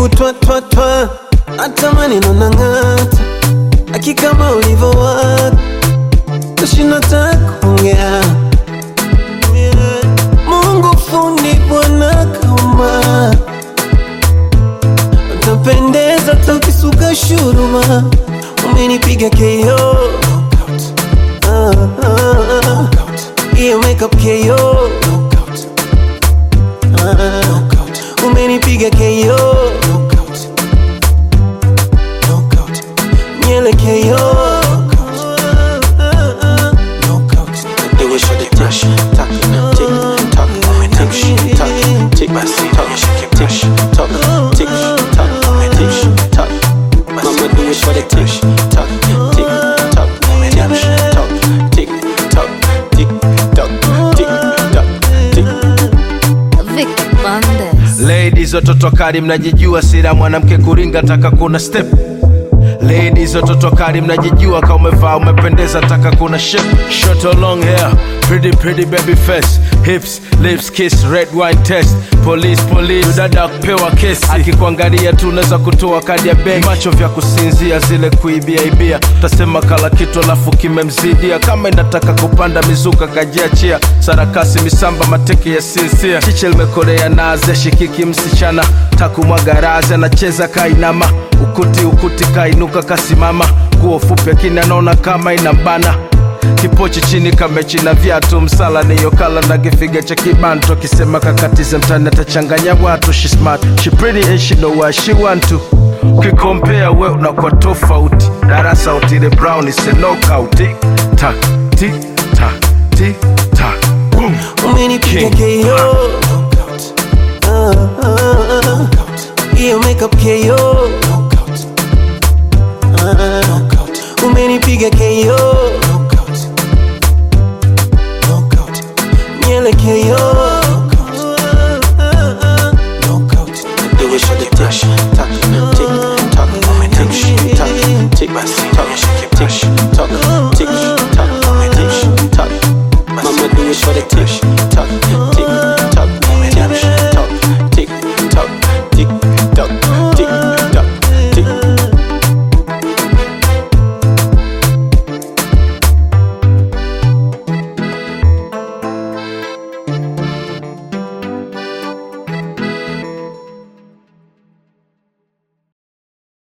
Hebu twa twa twa, hata maneno nang'ata, akikama ulivo wako Tushina takuongea Mungu fundi Bwana kaumba, utapendeza tukisuka shuruma. Umenipiga KO, iyo makeup KO, umenipiga KO, nyele KO. Do it for the tick, tock, tick, tock, tick, tock, tick, tock, tick, tock, tick, tock. Mama do it for the tick, tock, tick, tock, tick, tock, tick, tock, tick, tock, tick, tock. Vic Bandes. Ladies watoto kali mnajijua, sira mwanamke kuringa taka kuna step. Ladies watoto kali mnajijua, kama umevaa umependeza taka kuna shape. Short or long hair, pretty baby face, hips, lips, kiss, red wine test. Police, dada kupewa kesi, akikuangalia tu unaweza kutoa kadi ya benki. Macho vya kusinzia zile kuibia, utasema kala kitu alafu kimemzidia. Kama inataka kupanda mizuka kajiachia, sarakasi misamba mateke ya sinsia. Chiche limekorea naze, shikiki msichana, takumwaga razi anacheza kainama. Ukuti kainuka kasimama, nguo fupi lakini anaona kama inambana. Kipochi chini kamechi na viatu, msala niyo kala na kifiga cha kibanto. Kisema kakatize mtani atachanganya watu. She smart, she pretty and she know what she want to. Ukikompea we unakuwa tofauti, darasa utile brown is a knockout. Tick tack, tick tack, tick tack, boom. Umenipiga KO, iyo makeup KO, umenipiga KO, nyele KO. Do it for the tick, tock, tick, tock, tick, tock, tick, tock, tick, tock.